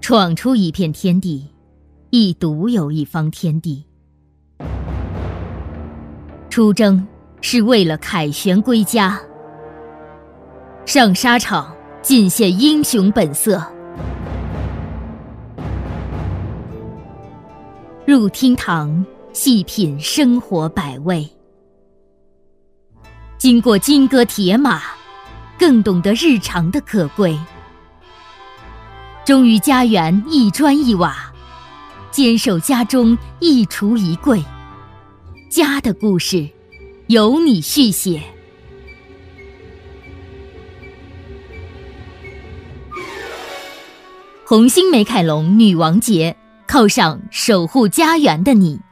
闯出一片天地，亦独有一方天地。出征是为了凯旋归家，上沙场尽现英雄本色，入厅堂细品生活百味。经过金戈铁马，更懂得日常的可贵。忠于家园一砖一瓦，坚守家中一橱一柜。家的故事由你续写。红星美凯龙女王节，犒赏守护家园的你。